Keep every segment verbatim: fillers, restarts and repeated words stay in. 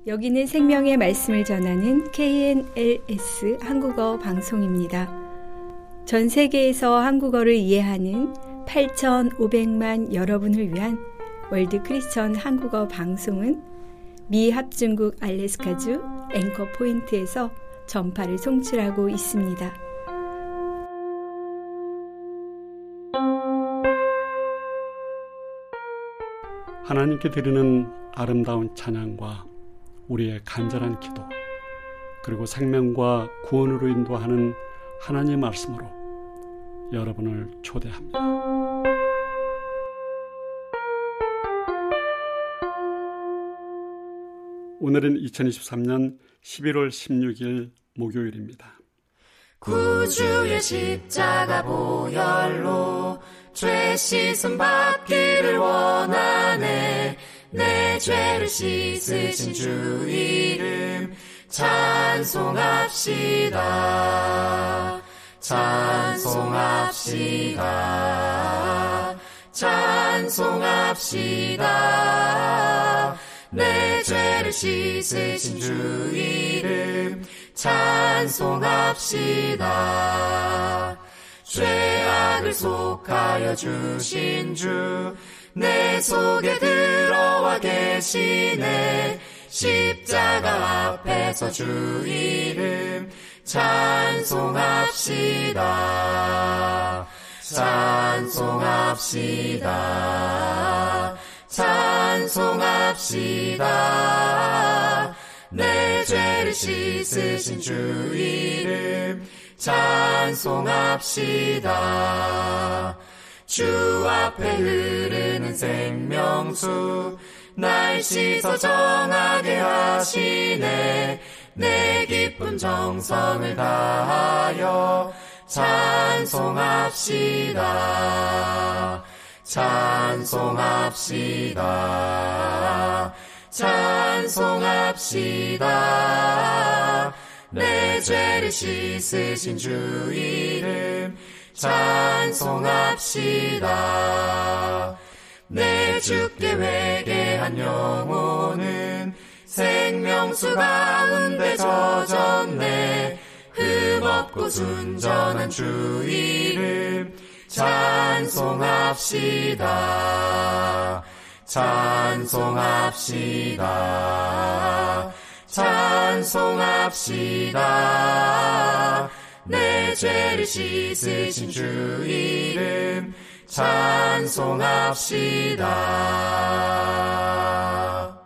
여기는 생명의 말씀을 전하는 케이엔엘에스 한국어 방송입니다. 전 세계에서 한국어를 이해하는 팔천오백만 여러분을 위한 월드 크리스천 한국어 방송은 미 합중국 알래스카주 앵커 포인트에서 전파를 송출하고 있습니다. 하나님께 드리는 아름다운 찬양과 우리의 간절한 기도, 그리고 생명과 구원으로 인도하는 하나님의 말씀으로 여러분을 초대합니다. 오늘은 이천이십삼 년 십일월 십육일 목요일입니다. 구주의 십자가 보혈로 죄 씻음 받기를 원하네. 내 죄를 씻으신 주 이름 찬송합시다. 찬송합시다. 찬송합시다. 내 죄를 씻으신 주 이름 찬송합시다. 죄악을 속하여 주신 주 내 속에 들어와 계시네. 십자가 앞에서 주 이름 찬송합시다. 찬송합시다. 찬송합시다. 내 죄를 씻으신 주 이름 찬송합시다. 주 앞에 흐르는 생명수 날 씻어 정하게 하시네. 내 기쁜 정성을 다하여 찬송합시다. 찬송합시다. 찬송합시다. 내 죄를 씻으신 주 이름 찬송합시다. 내 주께 회개한 영혼은 생명수 가운데 젖었네. 흠없고 순전한 주 이름 찬송합시다. 찬송합시다. 찬송합시다. 내 죄를 씻으신 주 이름 찬송합시다.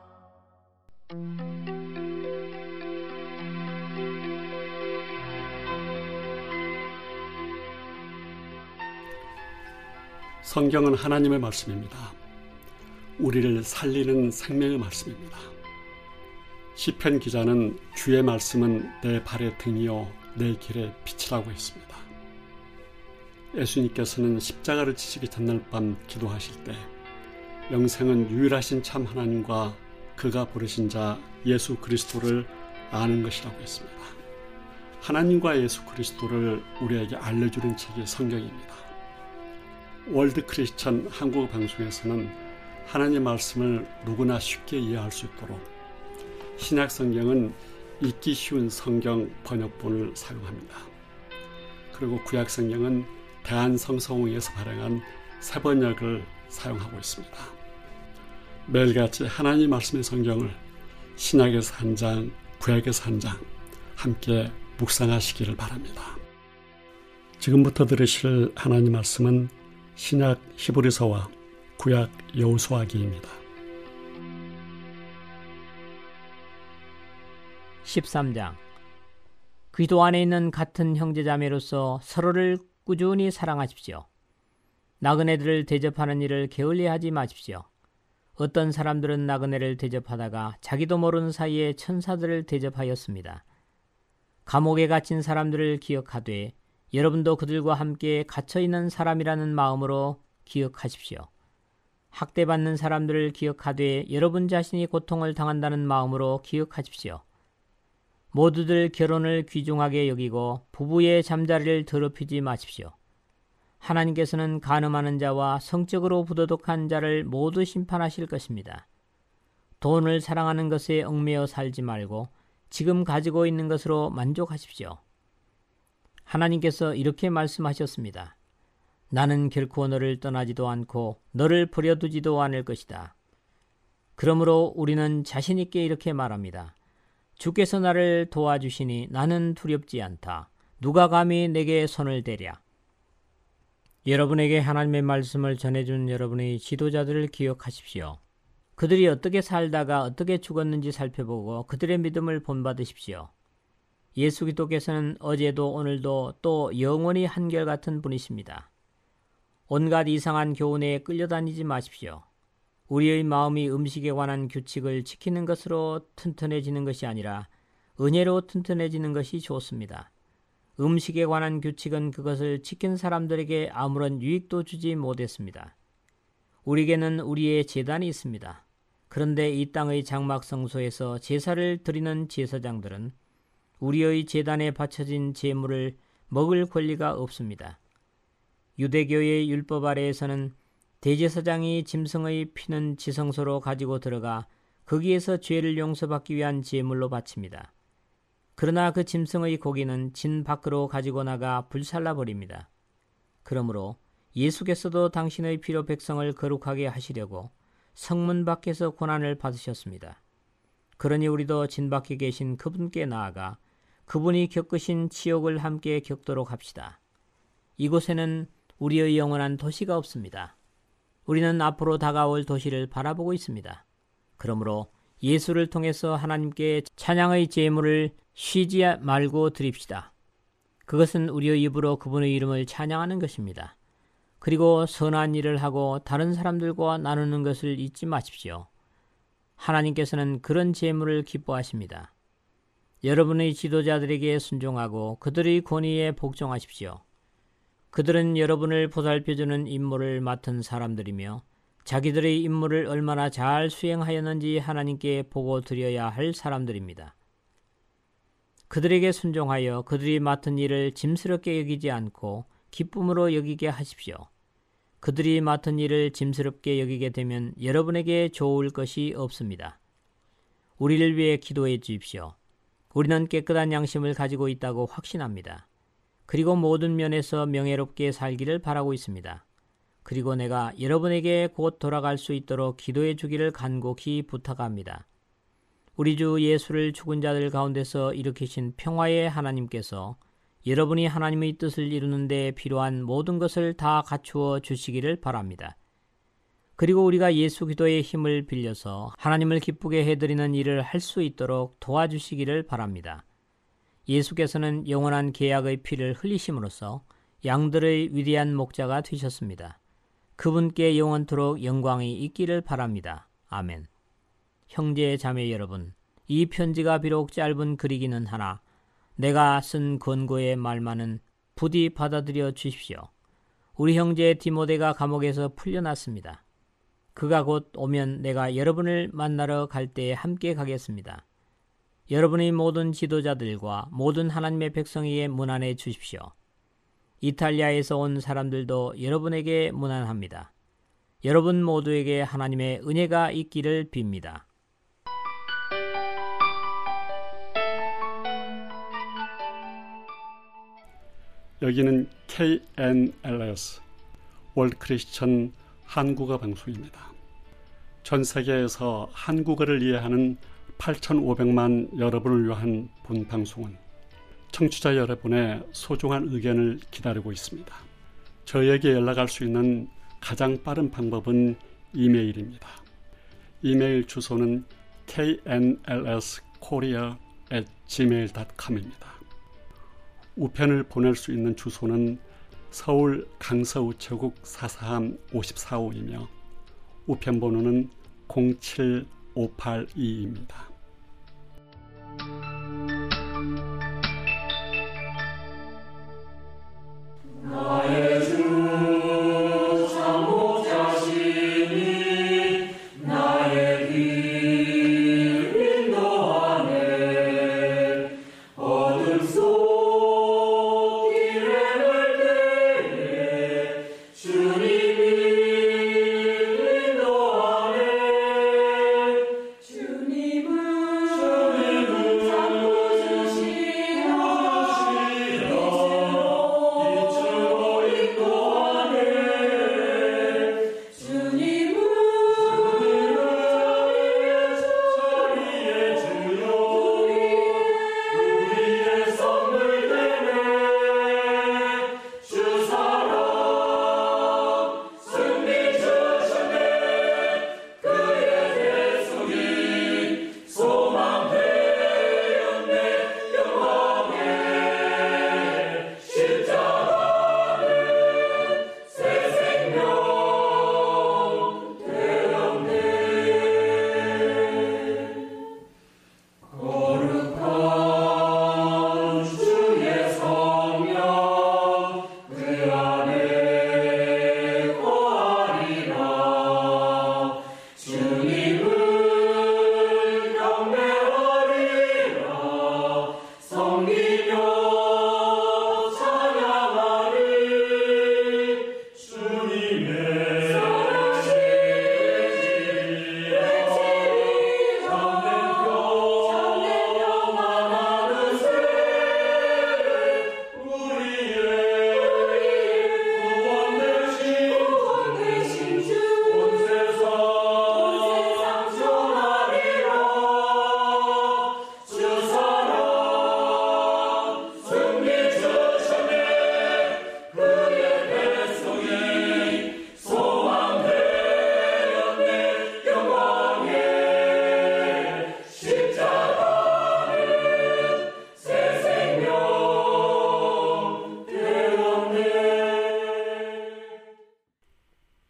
성경은 하나님의 말씀입니다. 우리를 살리는 생명의 말씀입니다. 시편 기자는 주의 말씀은 내 발의 등이요 내 길의 빛이라고 했습니다. 예수님께서는 십자가를 지시기 전날 밤 기도하실 때 영생은 유일하신 참 하나님과 그가 부르신 자 예수 그리스도를 아는 것이라고 했습니다. 하나님과 예수 그리스도를 우리에게 알려주는 책이 성경입니다. 월드 크리스천 한국어 방송에서는 하나님의 말씀을 누구나 쉽게 이해할 수 있도록 신약 성경은 읽기 쉬운 성경 번역본을 사용합니다. 그리고 구약 성경은 대한성서공회에서 발행한 새 번역을 사용하고 있습니다. 매일같이 하나님 말씀의 성경을 신약에서 한 장, 구약에서 한 장 함께 묵상하시기를 바랍니다. 지금부터 들으실 하나님 말씀은 신약 히브리서와 구약 여호수아기입니다. 십삼 장. 그리스도 안에 있는 같은 형제자매로서 서로를 꾸준히 사랑하십시오. 나그네들을 대접하는 일을 게을리하지 마십시오. 어떤 사람들은 나그네를 대접하다가 자기도 모르는 사이에 천사들을 대접하였습니다. 감옥에 갇힌 사람들을 기억하되 여러분도 그들과 함께 갇혀있는 사람이라는 마음으로 기억하십시오. 학대받는 사람들을 기억하되 여러분 자신이 고통을 당한다는 마음으로 기억하십시오. 모두들 결혼을 귀중하게 여기고 부부의 잠자리를 더럽히지 마십시오. 하나님께서는 간음하는 자와 성적으로 부도덕한 자를 모두 심판하실 것입니다. 돈을 사랑하는 것에 얽매여 살지 말고 지금 가지고 있는 것으로 만족하십시오. 하나님께서 이렇게 말씀하셨습니다. 나는 결코 너를 떠나지도 않고 너를 버려두지도 않을 것이다. 그러므로 우리는 자신 있게 이렇게 말합니다. 주께서 나를 도와주시니 나는 두렵지 않다. 누가 감히 내게 손을 대랴. 여러분에게 하나님의 말씀을 전해준 여러분의 지도자들을 기억하십시오. 그들이 어떻게 살다가 어떻게 죽었는지 살펴보고 그들의 믿음을 본받으십시오. 예수 그리스도께서는 어제도 오늘도 또 영원히 한결같은 분이십니다. 온갖 이상한 교훈에 끌려다니지 마십시오. 우리의 마음이 음식에 관한 규칙을 지키는 것으로 튼튼해지는 것이 아니라 은혜로 튼튼해지는 것이 좋습니다. 음식에 관한 규칙은 그것을 지킨 사람들에게 아무런 유익도 주지 못했습니다. 우리에게는 우리의 제단이 있습니다. 그런데 이 땅의 장막 성소에서 제사를 드리는 제사장들은 우리의 제단에 바쳐진 제물을 먹을 권리가 없습니다. 유대교의 율법 아래에서는 대제사장이 짐승의 피는 지성소로 가지고 들어가 거기에서 죄를 용서받기 위한 제물로 바칩니다. 그러나 그 짐승의 고기는 진 밖으로 가지고 나가 불살라 버립니다. 그러므로 예수께서도 당신의 피로 백성을 거룩하게 하시려고 성문 밖에서 고난을 받으셨습니다. 그러니 우리도 진 밖에 계신 그분께 나아가 그분이 겪으신 치욕을 함께 겪도록 합시다. 이곳에는 우리의 영원한 도시가 없습니다. 우리는 앞으로 다가올 도시를 바라보고 있습니다. 그러므로 예수를 통해서 하나님께 찬양의 제물을 쉬지 말고 드립시다. 그것은 우리의 입으로 그분의 이름을 찬양하는 것입니다. 그리고 선한 일을 하고 다른 사람들과 나누는 것을 잊지 마십시오. 하나님께서는 그런 제물을 기뻐하십니다. 여러분의 지도자들에게 순종하고 그들의 권위에 복종하십시오. 그들은 여러분을 보살펴주는 임무를 맡은 사람들이며 자기들의 임무를 얼마나 잘 수행하였는지 하나님께 보고 드려야 할 사람들입니다. 그들에게 순종하여 그들이 맡은 일을 짐스럽게 여기지 않고 기쁨으로 여기게 하십시오. 그들이 맡은 일을 짐스럽게 여기게 되면 여러분에게 좋을 것이 없습니다. 우리를 위해 기도해 주십시오. 우리는 깨끗한 양심을 가지고 있다고 확신합니다. 그리고 모든 면에서 명예롭게 살기를 바라고 있습니다. 그리고 내가 여러분에게 곧 돌아갈 수 있도록 기도해 주기를 간곡히 부탁합니다. 우리 주 예수를 죽은 자들 가운데서 일으키신 평화의 하나님께서 여러분이 하나님의 뜻을 이루는 데 필요한 모든 것을 다 갖추어 주시기를 바랍니다. 그리고 우리가 예수 그리스도의 힘을 빌려서 하나님을 기쁘게 해드리는 일을 할 수 있도록 도와주시기를 바랍니다. 예수께서는 영원한 계약의 피를 흘리심으로써 양들의 위대한 목자가 되셨습니다. 그분께 영원토록 영광이 있기를 바랍니다. 아멘. 형제 자매 여러분, 이 편지가 비록 짧은 글이기는 하나 내가 쓴 권고의 말만은 부디 받아들여 주십시오. 우리 형제 디모데가 감옥에서 풀려났습니다. 그가 곧 오면 내가 여러분을 만나러 갈 때에 함께 가겠습니다. 여러분의 모든 지도자들과 모든 하나님의 백성에게 문안해 주십시오. 이탈리아에서 온 사람들도 여러분에게 문안합니다. 여러분 모두에게 하나님의 은혜가 있기를 빕니다. 여기는 케이엔엘에스 월드 크리스천 한국어 방송입니다. 전 세계에서 한국어를 이해하는 팔천오백만 여러분을 위한 본 방송은 청취자 여러분의 소중한 의견을 기다리고 있습니다. 저에게 연락할 수 있는 가장 빠른 방법은 이메일입니다. 이메일 주소는 케이엔엘에스코리아 앳 지메일 닷컴입니다. 우편을 보낼 수 있는 주소는 서울 강서우체국 사사함 오십사호이며 우편번호는 공칠오팔이입니다. 나의 주 참모 자신이 나의 길 인도하네. 어둠 속 길을 갈 때에 주님이 인도하네.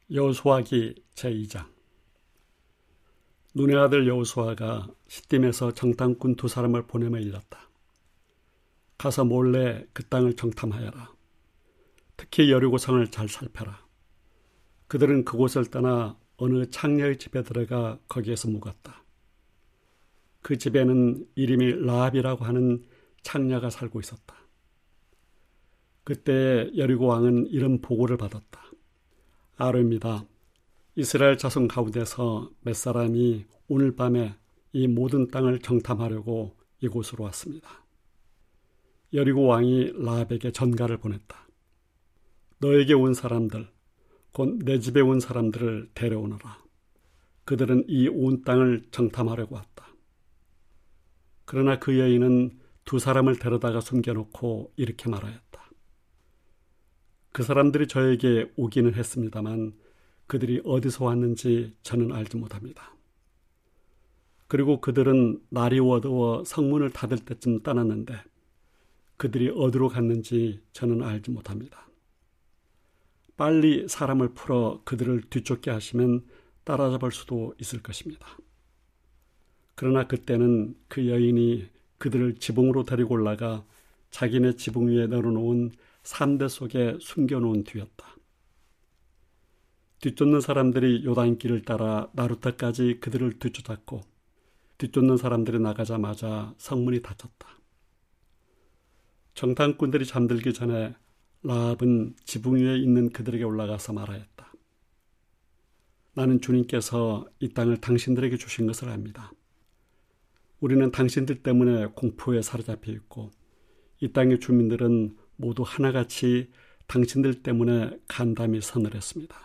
여호수아기 제이 장. 눈의 아들 여호수아가 시딤에서 정탐꾼 두 사람을 보내며 일렀다. 가서 몰래 그 땅을 정탐하여라. 특히 여리고성을 잘 살펴라. 그들은 그곳을 떠나 어느 창녀의 집에 들어가 거기에서 묵었다. 그 집에는 이름이 라합이라고 하는 창녀가 살고 있었다. 그때 여리고 왕은 이런 보고를 받았다. 아뢰입니다. 이스라엘 자손 가운데서 몇 사람이 오늘 밤에 이 모든 땅을 정탐하려고 이곳으로 왔습니다. 여리고 왕이 라합에게 전가를 보냈다. 너에게 온 사람들, 곧 내 집에 온 사람들을 데려오너라. 그들은 이 온 땅을 정탐하려고 왔다. 그러나 그 여인은 두 사람을 데려다가 숨겨놓고 이렇게 말하였다. 그 사람들이 저에게 오기는 했습니다만 그들이 어디서 왔는지 저는 알지 못합니다. 그리고 그들은 날이 어두워 성문을 닫을 때쯤 떠났는데 그들이 어디로 갔는지 저는 알지 못합니다. 빨리 사람을 풀어 그들을 뒤쫓게 하시면 따라잡을 수도 있을 것입니다. 그러나 그때는 그 여인이 그들을 지붕으로 데리고 올라가 자기네 지붕 위에 널어놓은 삼대 속에 숨겨놓은 뒤였다. 뒤쫓는 사람들이 요단길을 따라 나루타까지 그들을 뒤쫓았고 뒤쫓는 사람들이 나가자마자 성문이 닫혔다. 정탐꾼들이 잠들기 전에 라합은 지붕 위에 있는 그들에게 올라가서 말하였다. 나는 주님께서 이 땅을 당신들에게 주신 것을 압니다. 우리는 당신들 때문에 공포에 사로잡혀 있고 이 땅의 주민들은 모두 하나같이 당신들 때문에 간담이 서늘했습니다.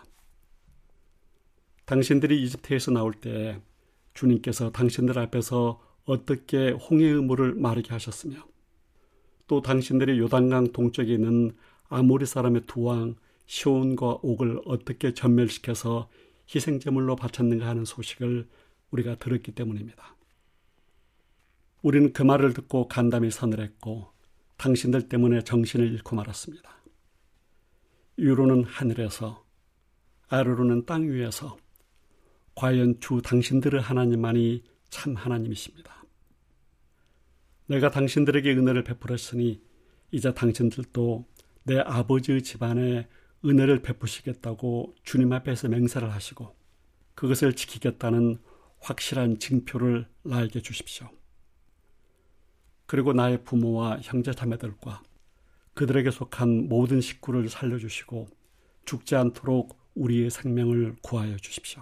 당신들이 이집트에서 나올 때 주님께서 당신들 앞에서 어떻게 홍해의 물을 마르게 하셨으며 또 당신들이 요단강 동쪽에 있는 아모리 사람의 두 왕 시온과 옥을 어떻게 전멸시켜서 희생제물로 바쳤는가 하는 소식을 우리가 들었기 때문입니다. 우리는 그 말을 듣고 간담이 서늘했고 당신들 때문에 정신을 잃고 말았습니다. 위로는 하늘에서 아래로는 땅 위에서 과연 주 당신들의 하나님만이 참 하나님이십니다. 내가 당신들에게 은혜를 베풀었으니 이제 당신들도 내 아버지의 집안에 은혜를 베푸시겠다고 주님 앞에서 맹세를 하시고 그것을 지키겠다는 확실한 징표를 나에게 주십시오. 그리고 나의 부모와 형제자매들과 그들에게 속한 모든 식구를 살려주시고 죽지 않도록 우리의 생명을 구하여 주십시오.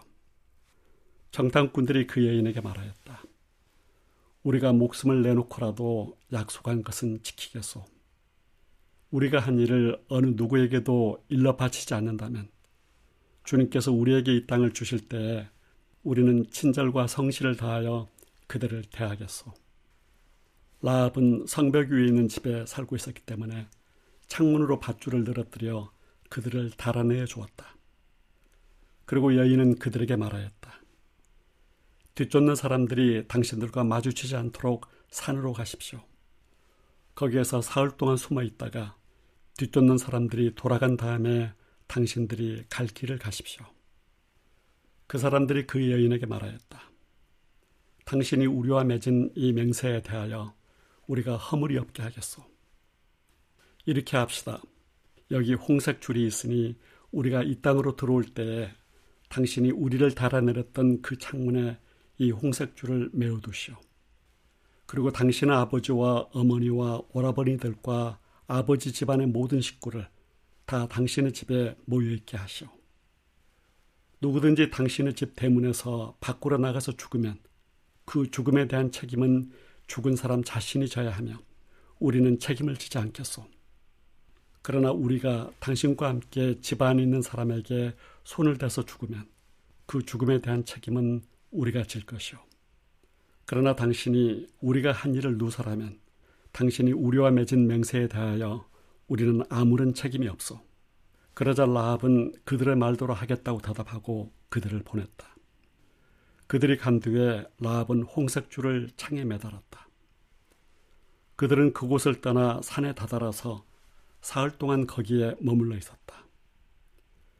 정탐꾼들이 그 여인에게 말하였다. 우리가 목숨을 내놓고라도 약속한 것은 지키겠소. 우리가 한 일을 어느 누구에게도 일러 바치지 않는다면 주님께서 우리에게 이 땅을 주실 때에 우리는 친절과 성실을 다하여 그들을 대하겠소. 라합은 성벽 위에 있는 집에 살고 있었기 때문에 창문으로 밧줄을 늘어뜨려 그들을 달아내어 주었다. 그리고 여인은 그들에게 말하였다. 뒤쫓는 사람들이 당신들과 마주치지 않도록 산으로 가십시오. 거기에서 사흘 동안 숨어 있다가 뒤쫓는 사람들이 돌아간 다음에 당신들이 갈 길을 가십시오. 그 사람들이 그 여인에게 말하였다. 당신이 우리와 맺은 이 맹세에 대하여 우리가 허물이 없게 하겠소. 이렇게 합시다. 여기 홍색 줄이 있으니 우리가 이 땅으로 들어올 때에 당신이 우리를 달아내렸던 그 창문에 이 홍색 줄을 메어두시오. 그리고 당신의 아버지와 어머니와 오라버니들과 아버지 집안의 모든 식구를 다 당신의 집에 모여있게 하시오. 누구든지 당신의 집 대문에서 밖으로 나가서 죽으면 그 죽음에 대한 책임은 죽은 사람 자신이 져야 하며 우리는 책임을 지지 않겠소. 그러나 우리가 당신과 함께 집안에 있는 사람에게 손을 대서 죽으면 그 죽음에 대한 책임은 우리가 질 것이오. 그러나 당신이 우리가 한 일을 누설하면 당신이 우리와 맺은 맹세에 대하여 우리는 아무런 책임이 없소. 그러자 라합은 그들의 말대로 하겠다고 대답하고 그들을 보냈다. 그들이 간 뒤에 라합은 홍색 줄을 창에 매달았다. 그들은 그곳을 떠나 산에 다다라서 사흘 동안 거기에 머물러 있었다.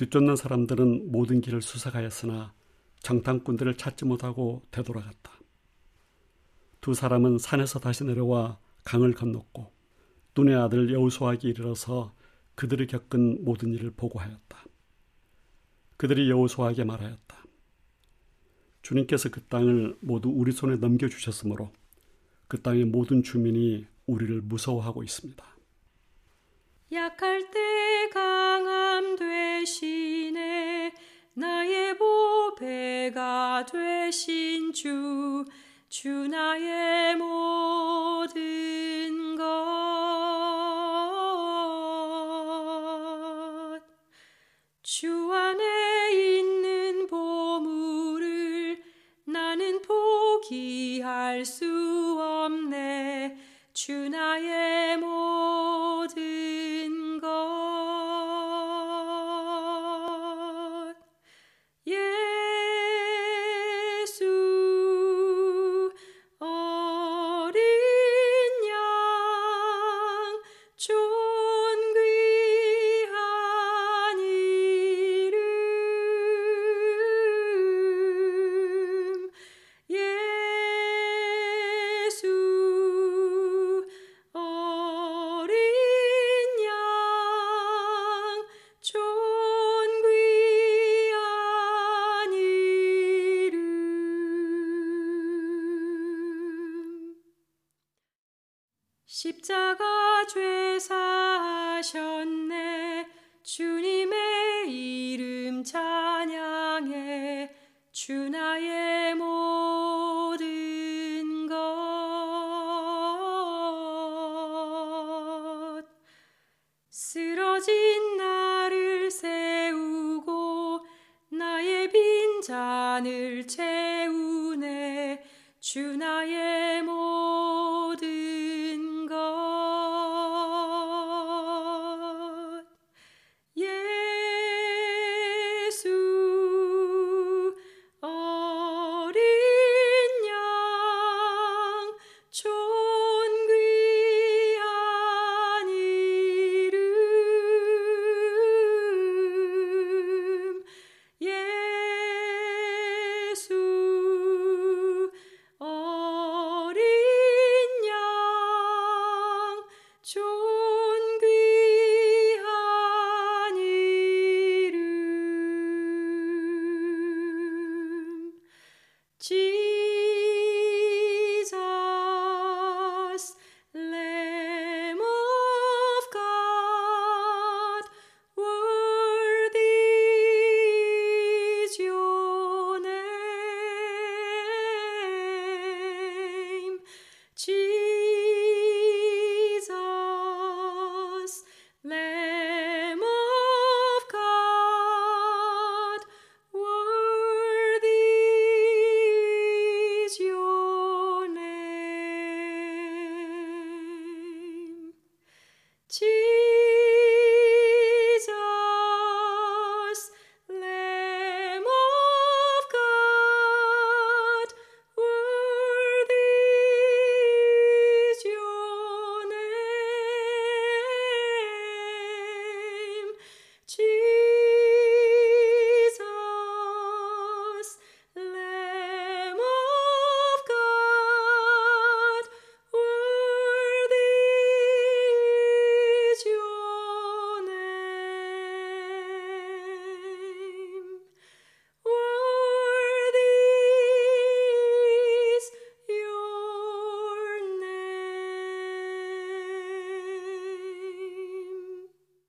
뒤쫓는 사람들은 모든 길을 수색하였으나 정탐꾼들을 찾지 못하고 되돌아갔다. 두 사람은 산에서 다시 내려와 강을 건넜고 눈의 아들 여호수아에게 이르러서 그들이 겪은 모든 일을 보고하였다. 그들이 여호수아에게 말하였다. 주님께서 그 땅을 모두 우리 손에 넘겨주셨으므로 그 땅의 모든 주민이 우리를 무서워하고 있습니다. 약할 때 강함 되시네 나의 보배가 되신 주, 주 나의 모든 것. 주 안에 있는 보물을 나는 포기할 수 없네. 주 나의 모든 것. 예수 어린 양 존귀한 이름. 예수 어린 양 존귀한 이름. 십자가 죄 사하셨네. 주님의 이름 찬양해. 주 나의 모든 것. 쓰러진 나를 세우고 나의 빈잔을 채우네. 주 나의 모든 것. 예수 어린 양 존귀한 이름. 예수 어린 양 존귀한 이름. Jesus, Lamb of God, worthy is your name. Jesus, Lamb of God, worthy is your name. Jesus, Lamb of God, worthy is your name. Jesus, Lamb of God, worthy is your name. Worthy is your name.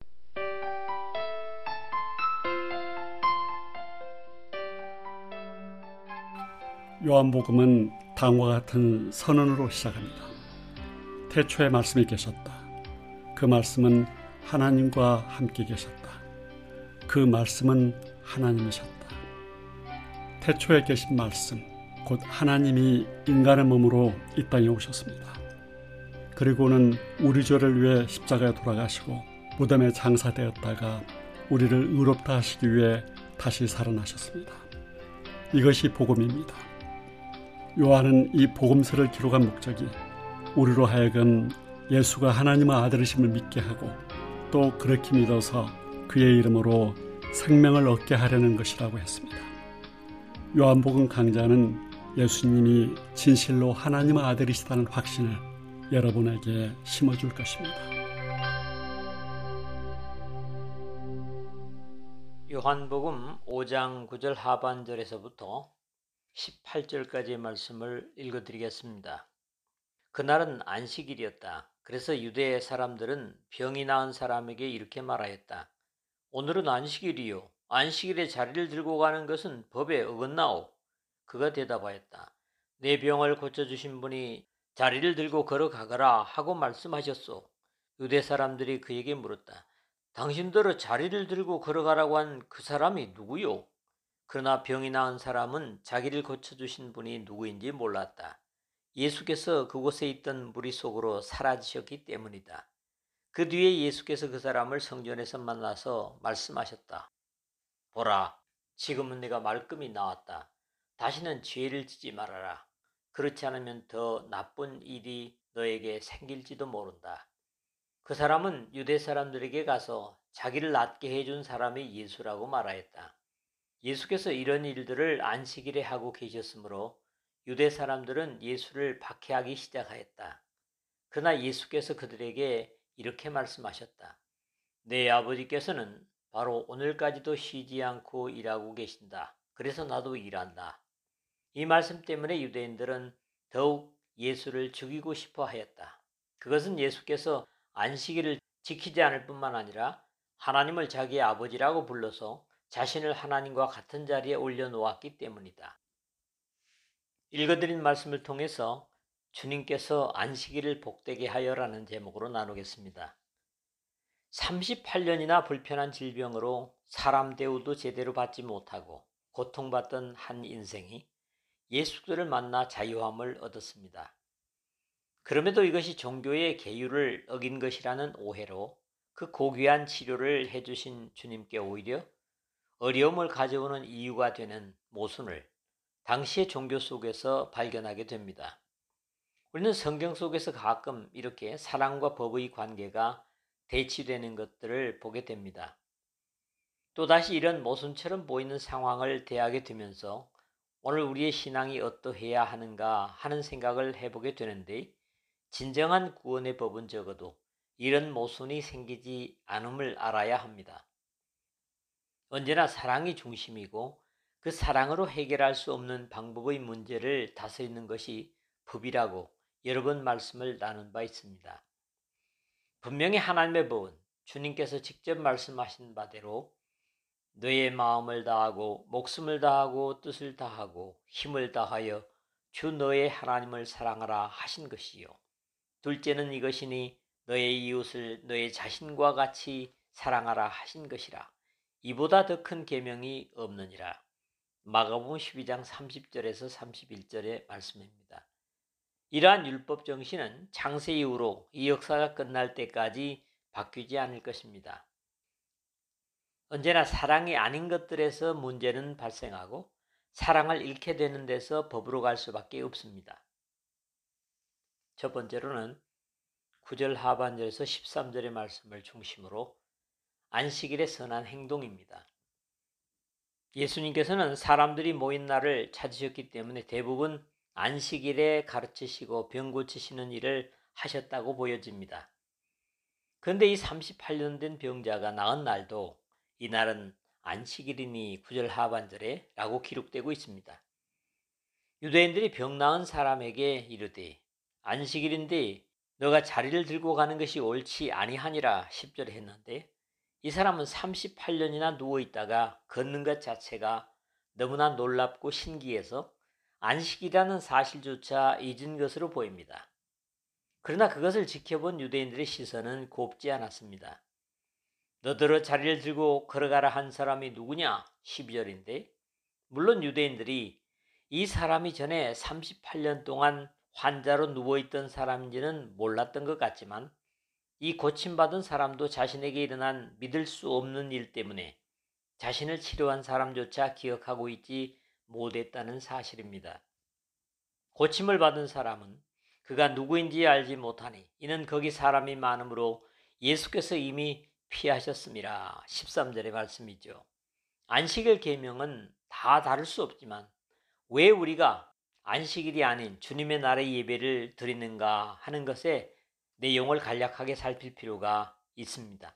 요한복음은 다음과 같은 선언으로 시작합니다. 태초에 말씀이 계셨다. 그 말씀은 하나님과 함께 계셨다. 그 말씀은 하나님이셨다. 태초에 계신 말씀, 곧 하나님이 인간의 몸으로 이 땅에 오셨습니다. 그리고는 우리 죄를 위해 십자가에 돌아가시고 무덤에 장사되었다가 우리를 의롭다 하시기 위해 다시 살아나셨습니다. 이것이 복음입니다. 요한은 이 복음서를 기록한 목적이 우리로 하여금 예수가 하나님의 아들이심을 믿게 하고 또 그렇게 믿어서 그의 이름으로 생명을 얻게 하려는 것이라고 했습니다. 요한복음 강자는 예수님이 진실로 하나님의 아들이시다는 확신을 여러분에게 심어줄 것입니다. 요한복음 오 장 구 절 하반절에서부터 십팔 절까지의 말씀을 읽어드리겠습니다. 그날은 안식일이었다. 그래서 유대 사람들은 병이 나은 사람에게 이렇게 말하였다. 오늘은 안식일이요. 안식일에 자리를 들고 가는 것은 법에 어긋나오. 그가 대답하였다. 내 병을 고쳐주신 분이 자리를 들고 걸어가거라 하고 말씀하셨소. 유대 사람들이 그에게 물었다. 당신들은 자리를 들고 걸어가라고 한 그 사람이 누구요? 그러나 병이 나은 사람은 자기를 고쳐주신 분이 누구인지 몰랐다. 예수께서 그곳에 있던 무리 속으로 사라지셨기 때문이다. 그 뒤에 예수께서 그 사람을 성전에서 만나서 말씀하셨다. 보라, 지금은 내가 말끔히 나았다. 다시는 죄를 지지 말아라. 그렇지 않으면 더 나쁜 일이 너에게 생길지도 모른다. 그 사람은 유대 사람들에게 가서 자기를 낫게 해준 사람이 예수라고 말하였다. 예수께서 이런 일들을 안식일에 하고 계셨으므로 유대 사람들은 예수를 박해하기 시작하였다. 그러나 예수께서 그들에게 이렇게 말씀하셨다. 내 아버지께서는 바로 오늘까지도 쉬지 않고 일하고 계신다. 그래서 나도 일한다. 이 말씀 때문에 유대인들은 더욱 예수를 죽이고 싶어 하였다. 그것은 예수께서 안식일을 지키지 않을 뿐만 아니라 하나님을 자기의 아버지라고 불러서 자신을 하나님과 같은 자리에 올려놓았기 때문이다. 읽어드린 말씀을 통해서 주님께서 안식일을 복되게 하여라는 제목으로 나누겠습니다. 삼십팔 년이나 불편한 질병으로 사람 대우도 제대로 받지 못하고 고통받던 한 인생이 예수를 만나 자유함을 얻었습니다. 그럼에도 이것이 종교의 계율을 어긴 것이라는 오해로 그 고귀한 치료를 해주신 주님께 오히려 어려움을 가져오는 이유가 되는 모순을 당시의 종교 속에서 발견하게 됩니다. 우리는 성경 속에서 가끔 이렇게 사랑과 법의 관계가 대치되는 것들을 보게 됩니다. 또다시 이런 모순처럼 보이는 상황을 대하게 되면서 오늘 우리의 신앙이 어떠해야 하는가 하는 생각을 해보게 되는데 진정한 구원의 법은 적어도 이런 모순이 생기지 않음을 알아야 합니다. 언제나 사랑이 중심이고 그 사랑으로 해결할 수 없는 방법의 문제를 다스리는 것이 법이라고 여러 번 말씀을 나눈 바 있습니다. 분명히 하나님의 법은 주님께서 직접 말씀하신 바대로 너의 마음을 다하고 목숨을 다하고 뜻을 다하고 힘을 다하여 주 너의 하나님을 사랑하라 하신 것이요. 둘째는 이것이니 너의 이웃을 너의 자신과 같이 사랑하라 하신 것이라. 이보다 더 큰 계명이 없느니라. 마가복음 십이 장 삼십 절에서 삼십일 절의 말씀입니다. 이러한 율법 정신은 창세 이후로 이 역사가 끝날 때까지 바뀌지 않을 것입니다. 언제나 사랑이 아닌 것들에서 문제는 발생하고 사랑을 잃게 되는 데서 법으로 갈 수밖에 없습니다. 첫 번째로는 구 절 하반절에서 십삼 절의 말씀을 중심으로 안식일의 선한 행동입니다. 예수님께서는 사람들이 모인 날을 찾으셨기 때문에 대부분 안식일에 가르치시고 병 고치시는 일을 하셨다고 보여집니다. 그런데 이 삼십팔 년 된 병자가 나은 날도 이날은 안식일이니 구 절 하반절에 라고 기록되고 있습니다. 유대인들이 병 나은 사람에게 이르되 안식일인데 너가 자리를 들고 가는 것이 옳지 아니하니라 십 절에 했는데 이 사람은 삼십팔 년이나 누워있다가 걷는 것 자체가 너무나 놀랍고 신기해서 안식이라는 사실조차 잊은 것으로 보입니다. 그러나 그것을 지켜본 유대인들의 시선은 곱지 않았습니다. 너더러 자리를 들고 걸어가라 한 사람이 누구냐? 십이 절인데 물론 유대인들이 이 사람이 전에 삼십팔 년 동안 환자로 누워있던 사람인지는 몰랐던 것 같지만 이 고침받은 사람도 자신에게 일어난 믿을 수 없는 일 때문에 자신을 치료한 사람조차 기억하고 있지 못했다는 사실입니다. 고침을 받은 사람은 그가 누구인지 알지 못하니 이는 거기 사람이 많으므로 예수께서 이미 피하셨음이라 십삼 절의 말씀이죠. 안식일 계명은 다 다를 수 없지만 왜 우리가 안식일이 아닌 주님의 날의 예배를 드리는가 하는 것에 내용을 간략하게 살필 필요가 있습니다.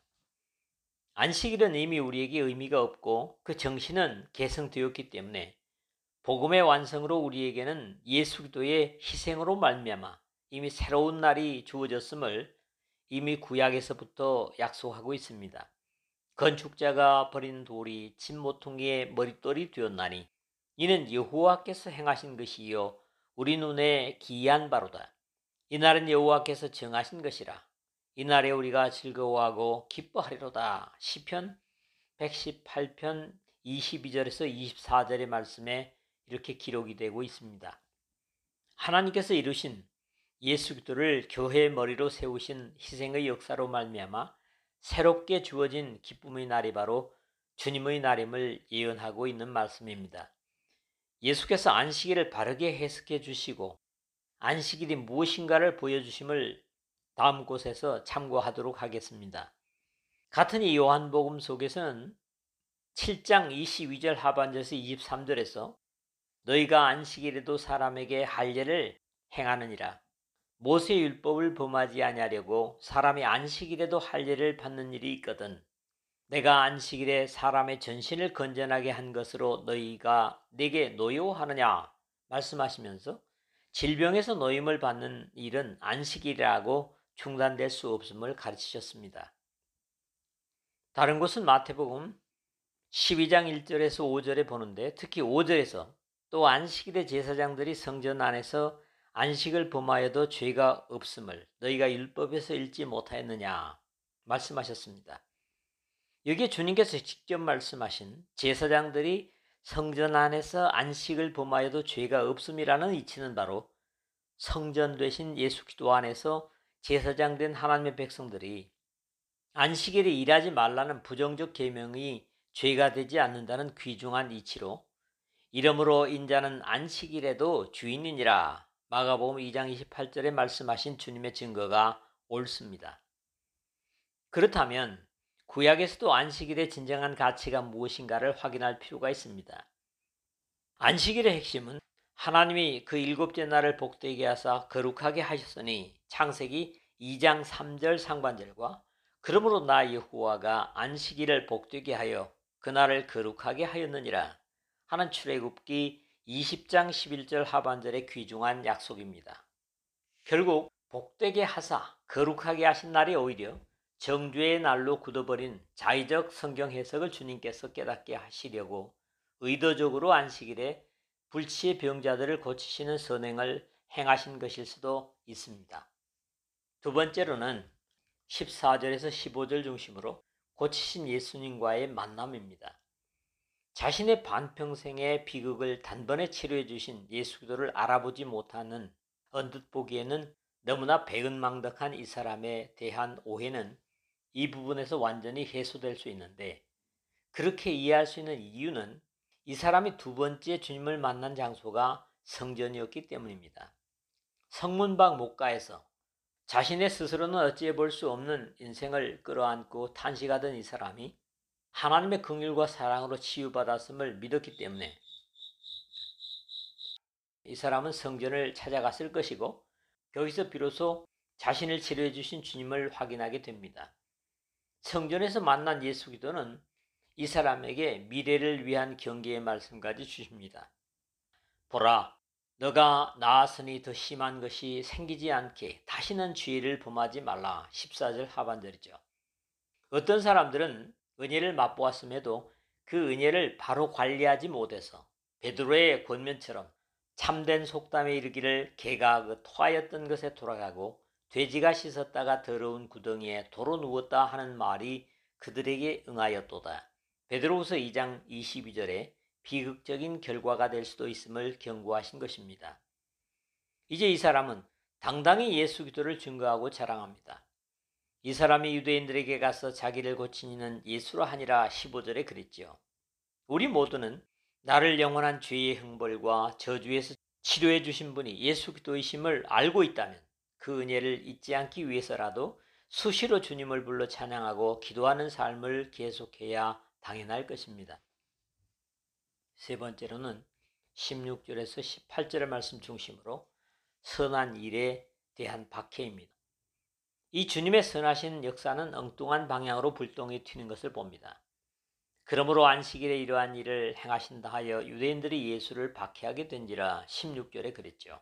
안식일은 이미 우리에게 의미가 없고 그 정신은 계승되었기 때문에 복음의 완성으로 우리에게는 예수 그리스도의 희생으로 말미암아 이미 새로운 날이 주어졌음을 이미 구약에서부터 약속하고 있습니다. 건축자가 버린 돌이 집 모퉁이의 머릿돌이 되었나니 이는 여호와께서 행하신 것이요 우리 눈에 기이한 바로다. 이날은 여호와께서 정하신 것이라. 이날에 우리가 즐거워하고 기뻐하리로다. 시편 백십팔 편 이십이 절에서 이십사 절의 말씀에 이렇게 기록이 되고 있습니다. 하나님께서 이루신 예수 그리스도를 교회의 머리로 세우신 희생의 역사로 말미암아 새롭게 주어진 기쁨의 날이 바로 주님의 날임을 예언하고 있는 말씀입니다. 예수께서 안식일을 바르게 해석해 주시고 안식일이 무엇인가를 보여주심을 다음 곳에서 참고하도록 하겠습니다. 같은 이 요한복음 속에서는 칠 장 이십이 절 하반절에서 이십삼 절에서 너희가 안식일에도 사람에게 할례를 행하느니라. 모세의 율법을 범하지 아니하려고 사람이 안식일에도 할례를 받는 일이 있거든. 내가 안식일에 사람의 전신을 건전하게 한 것으로 너희가 내게 노여워하느냐 말씀하시면서 질병에서 노임을 받는 일은 안식일이라고 중단될 수 없음을 가르치셨습니다. 다른 곳은 마태복음 십이 장 일 절에서 오 절에 보는데 특히 오 절에서 또 안식일에 제사장들이 성전 안에서 안식을 범하여도 죄가 없음을 너희가 율법에서 읽지 못하였느냐 말씀하셨습니다. 여기에 주님께서 직접 말씀하신 제사장들이 성전 안에서 안식을 범하여도 죄가 없음이라는 이치는 바로 성전 되신 예수 그리스도 안에서 제사장 된 하나님의 백성들이 안식일에 일하지 말라는 부정적 계명이 죄가 되지 않는다는 귀중한 이치로 이러므로 인자는 안식일에도 주인이니라 마가복음 이 장 이십팔 절에 말씀하신 주님의 증거가 옳습니다. 그렇다면 구약에서도 안식일의 진정한 가치가 무엇인가를 확인할 필요가 있습니다. 안식일의 핵심은 하나님이 그 일곱째 날을 복되게 하사 거룩하게 하셨으니 창세기 이 장 삼 절 상반절과 그러므로 나 여호와가 안식일을 복되게 하여 그날을 거룩하게 하였느니라 하는 출애굽기 이십 장 십일 절 하반절의 귀중한 약속입니다. 결국 복되게 하사 거룩하게 하신 날이 오히려 정죄의 날로 굳어버린 자의적 성경 해석을 주님께서 깨닫게 하시려고 의도적으로 안식일에 불치의 병자들을 고치시는 선행을 행하신 것일 수도 있습니다. 두 번째로는 십사 절에서 십오 절 중심으로 고치신 예수님과의 만남입니다. 자신의 반평생의 비극을 단번에 치료해 주신 예수 그리스도를 알아보지 못하는 언뜻 보기에는 너무나 배은망덕한 이 사람에 대한 오해는 이 부분에서 완전히 해소될 수 있는데 그렇게 이해할 수 있는 이유는 이 사람이 두 번째 주님을 만난 장소가 성전이었기 때문입니다. 성문 밖 목가에서 자신의 스스로는 어찌해 볼 수 없는 인생을 끌어안고 탄식하던 이 사람이 하나님의 긍휼과 사랑으로 치유받았음을 믿었기 때문에 이 사람은 성전을 찾아갔을 것이고 거기서 비로소 자신을 치료해 주신 주님을 확인하게 됩니다. 성전에서 만난 예수 그리스도는 이 사람에게 미래를 위한 경계의 말씀까지 주십니다. 보라, 너가 나았으니 더 심한 것이 생기지 않게 다시는 죄를 범하지 말라. 십사 절 하반절이죠. 어떤 사람들은 은혜를 맛보았음에도 그 은혜를 바로 관리하지 못해서 베드로의 권면처럼 참된 속담에 이르기를 개가 그 토하였던 것에 돌아가고 돼지가 씻었다가 더러운 구덩이에 도로 누웠다 하는 말이 그들에게 응하였도다. 베드로후서 이 장 이십이 절에 비극적인 결과가 될 수도 있음을 경고하신 것입니다. 이제 이 사람은 당당히 예수 그리스도를 증거하고 자랑합니다. 이 사람이 유대인들에게 가서 자기를 고친 이는 예수라 하니라 십오 절에 그랬지요. 우리 모두는 나를 영원한 죄의 형벌과 저주에서 치료해 주신 분이 예수 그리스도이심을 알고 있다면 그 은혜를 잊지 않기 위해서라도 수시로 주님을 불러 찬양하고 기도하는 삶을 계속해야 당연할 것입니다. 세 번째로는 십육 절에서 십팔 절의 말씀 중심으로 선한 일에 대한 박해입니다. 이 주님의 선하신 역사는 엉뚱한 방향으로 불똥이 튀는 것을 봅니다. 그러므로 안식일에 이러한 일을 행하신다 하여 유대인들이 예수를 박해하게 된지라 십육 절에 그랬죠.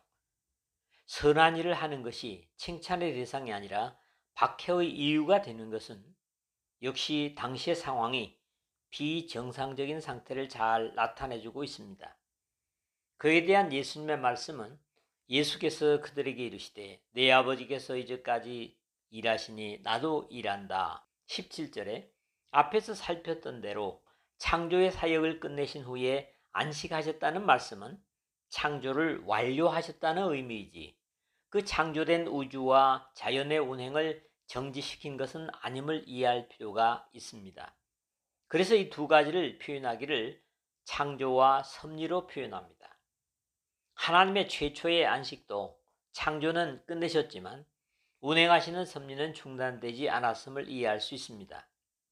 선한 일을 하는 것이 칭찬의 대상이 아니라 박해의 이유가 되는 것은 역시 당시의 상황이 비정상적인 상태를 잘 나타내주고 있습니다. 그에 대한 예수님의 말씀은 예수께서 그들에게 이르시되 내 아버지께서 이제까지 일하시니 나도 일한다. 십칠 절에 앞에서 살폈던 대로 창조의 사역을 끝내신 후에 안식하셨다는 말씀은 창조를 완료하셨다는 의미이지 그 창조된 우주와 자연의 운행을 정지시킨 것은 아님을 이해할 필요가 있습니다. 그래서 이 두 가지를 표현하기를 창조와 섭리로 표현합니다. 하나님의 최초의 안식도 창조는 끝내셨지만 운행하시는 섭리는 중단되지 않았음을 이해할 수 있습니다.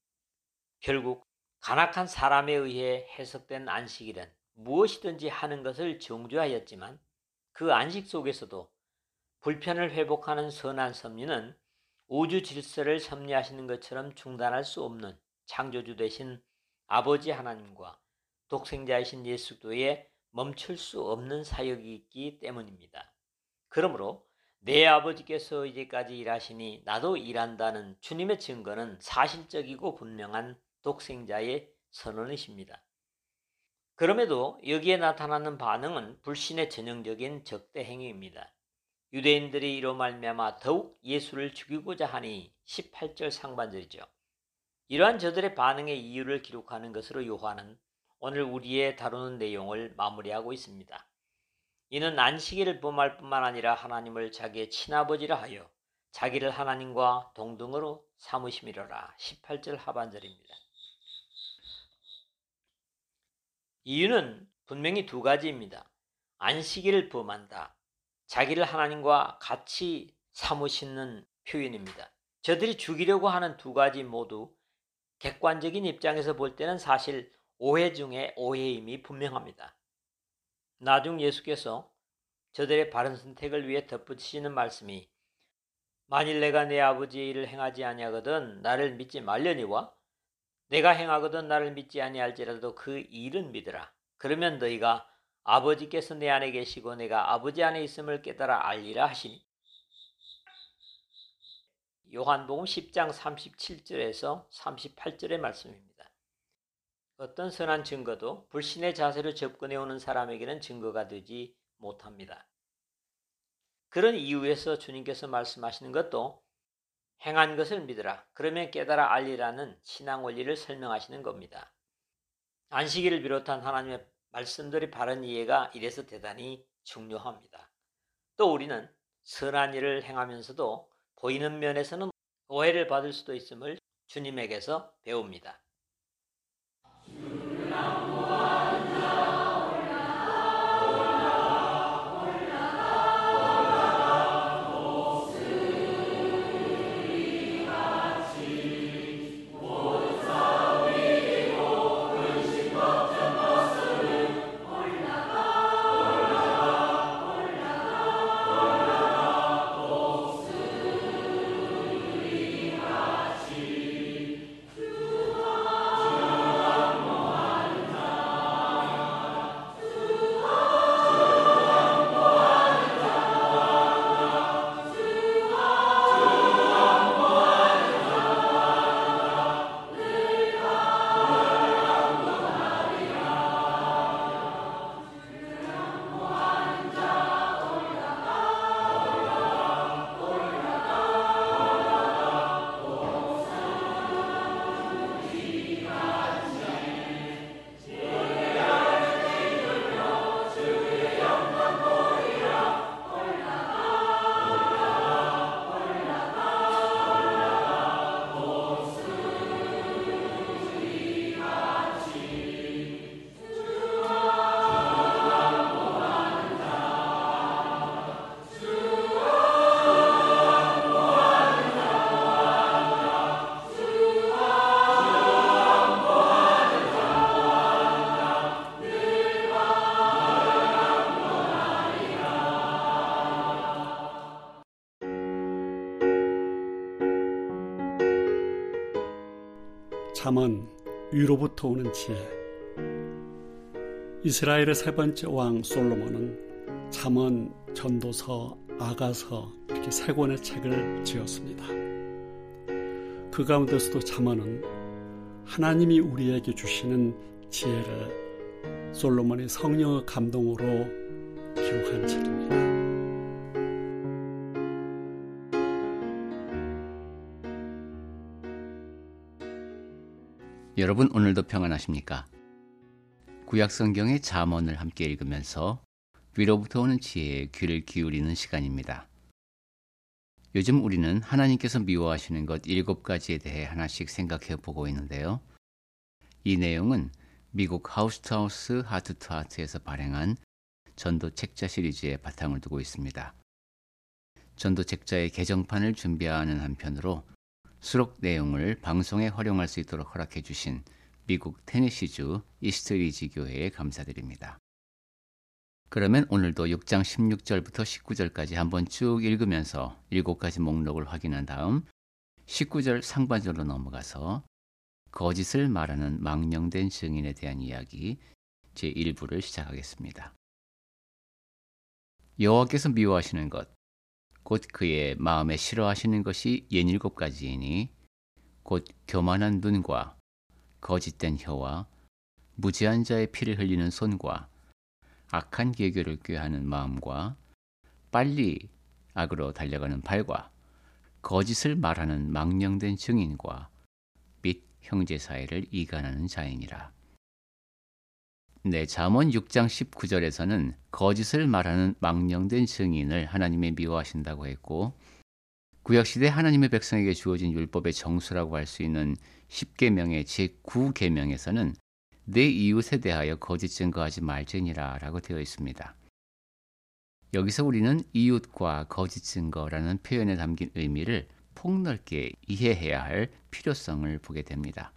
결국 간악한 사람에 의해 해석된 안식일은 무엇이든지 하는 것을 정죄하였지만 그 안식 속에서도 불편을 회복하는 선한 섭리는 우주 질서를 섭리하시는 것처럼 중단할 수 없는 창조주 되신 아버지 하나님과 독생자이신 예수도의 멈출 수 없는 사역이 있기 때문입니다. 그러므로 내 아버지께서 이제까지 일하시니 나도 일한다는 주님의 증거는 사실적이고 분명한 독생자의 선언이십니다. 그럼에도 여기에 나타나는 반응은 불신의 전형적인 적대 행위입니다. 유대인들이 이로 말미암아 더욱 예수를 죽이고자 하니 십팔 절 상반절이죠. 이러한 저들의 반응의 이유를 기록하는 것으로 요한은 오늘 우리의 다루는 내용을 마무리하고 있습니다. 이는 안식일을 범할 뿐만 아니라 하나님을 자기의 친아버지라 하여 자기를 하나님과 동등으로 삼으심이로라. 십팔 절 하반절입니다. 이유는 분명히 두 가지입니다. 안식일을 범한다. 자기를 하나님과 같이 삼으시는 표현입니다. 저들이 죽이려고 하는 두 가지 모두 객관적인 입장에서 볼 때는 사실 오해 중에 오해임이 분명합니다. 나중 예수께서 저들의 바른 선택을 위해 덧붙이시는 말씀이 만일 내가 내 아버지의 일을 행하지 아니하거든 나를 믿지 말려니와 내가 행하거든 나를 믿지 아니할지라도 그 일은 믿으라. 그러면 너희가 아버지께서 내 안에 계시고 내가 아버지 안에 있음을 깨달아 알리라 하시니. 요한복음 십 장 삼십칠 절에서 삼십팔 절의 말씀입니다. 어떤 선한 증거도 불신의 자세로 접근해오는 사람에게는 증거가 되지 못합니다. 그런 이유에서 주님께서 말씀하시는 것도 행한 것을 믿으라. 그러면 깨달아 알리라는 신앙 원리를 설명하시는 겁니다. 안식일을 비롯한 하나님의 말씀들이 바른 이해가 이래서 대단히 중요합니다. 또 우리는 선한 일을 행하면서도 보이는 면에서는 오해를 받을 수도 있음을 주님에게서 배웁니다. 주 잠언 위로부터 오는 지혜. 이스라엘의 세 번째 왕 솔로몬은 잠언, 전도서, 아가서 이렇게 세 권의 책을 지었습니다. 그 가운데서도 잠언은 하나님이 우리에게 주시는 지혜를 솔로몬의 성령의 감동으로 기록한 책입니다. 여러분 오늘도 평안하십니까? 구약성경의 잠언을 함께 읽으면서 위로부터 오는 지혜에 귀를 기울이는 시간입니다. 요즘 우리는 하나님께서 미워하시는 것 일곱 가지에 대해 하나씩 생각해 보고 있는데요. 이 내용은 미국 하우스투하우스 하트투하트에서 발행한 전도 책자 시리즈에 바탕을 두고 있습니다. 전도 책자의 개정판을 준비하는 한편으로 수록 내용을 방송에 활용할 수 있도록 허락해 주신 미국 테네시주 이스트리지 교회에 감사드립니다. 그러면 오늘도 육 장 십육 절부터 십구 절까지 한번 쭉 읽으면서 일곱 가지 목록을 확인한 다음 십구 절 상반절로 넘어가서 거짓을 말하는 망령된 증인에 대한 이야기 제일 부를 시작하겠습니다. 여호와께서 미워하시는 것, 곧 그의 마음에 싫어하시는 것이 예닐곱 가지이니 곧 교만한 눈과 거짓된 혀와 무지한 자의 피를 흘리는 손과 악한 계교를 꾀하는 마음과 빨리 악으로 달려가는 발과 거짓을 말하는 망령된 증인과 및 형제 사이를 이간하는 자이니라. 네, 잠언 육 장 십구 절에서는 거짓을 말하는 망령된 증인을 하나님이 미워하신다고 했고, 구약시대 하나님의 백성에게 주어진 율법의 정수라고 할 수 있는 십계명의 제구 계명에서는 내 이웃에 대하여 거짓 증거하지 말지니라 라고 되어 있습니다. 여기서 우리는 이웃과 거짓 증거라는 표현에 담긴 의미를 폭넓게 이해해야 할 필요성을 보게 됩니다.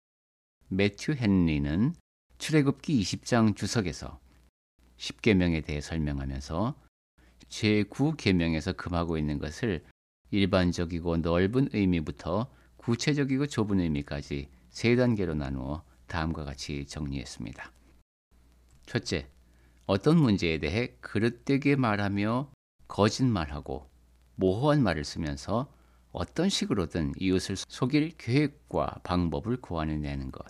매튜 헨리는 출애굽기 이십 장 주석에서 십계명에 대해 설명하면서 제구 계명에서 금하고 있는 것을 일반적이고 넓은 의미부터 구체적이고 좁은 의미까지 세 단계로 나누어 다음과 같이 정리했습니다. 첫째, 어떤 문제에 대해 그릇되게 말하며 거짓말하고 모호한 말을 쓰면서 어떤 식으로든 이웃을 속일 계획과 방법을 고안해내는 것.